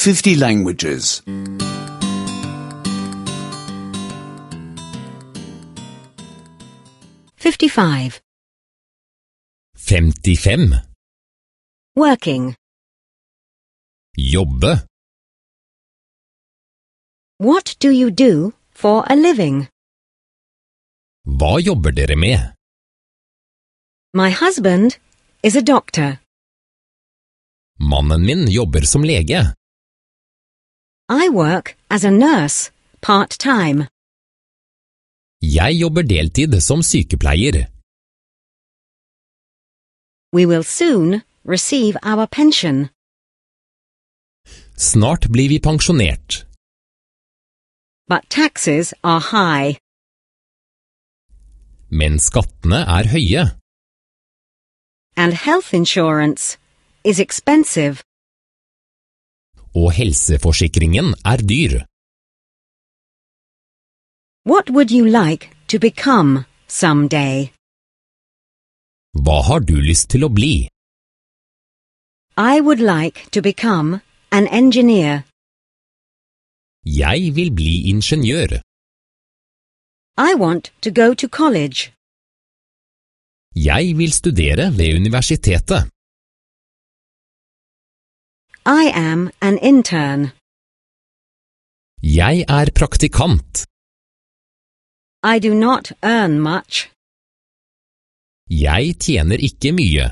50 languages. 55. 55. Working. Jobbe. What do you do for a living? Hva jobber dere med? My husband is a doctor. Mannen min jobber som lege. I work as a nurse, part-time. Jeg jobber deltid som sykepleier. We will soon receive our pension. Snart blir vi pensjonert. But taxes are high. Men skattene er høye. And health insurance is expensive. Og helseforsikringen er dyr. What would you like to become someday? Hva har du lyst til å bli? I would like to become an engineer. Jeg vil bli ingeniør. I want to go to college. Jeg vil studere ved universitetet. I am an intern. Jeg er praktikant. I do not earn much. Jeg tjener ikke mye.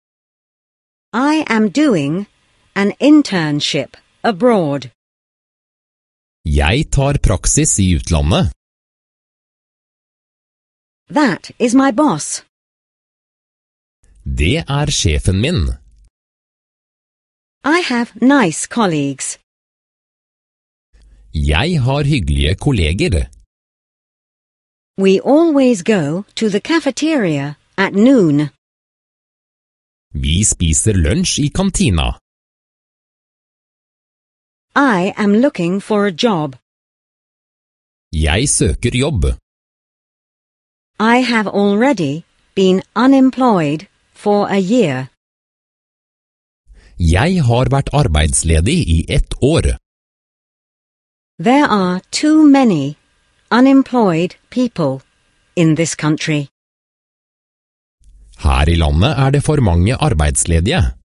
I am doing an internship abroad. Jeg tar praksis i utlandet. That is my boss. Det er sjefen min. I have nice colleagues. Jeg har hyggelige kolleger. We always go to the cafeteria at noon. Vi spiser lunsj i kantina. I am looking for a job. Jeg søker jobb. I have already been unemployed for a year. Jeg har vært arbeidsledig i 1 år. There are too many unemployed people in this country. Her i landet er det for mange arbeidsledige.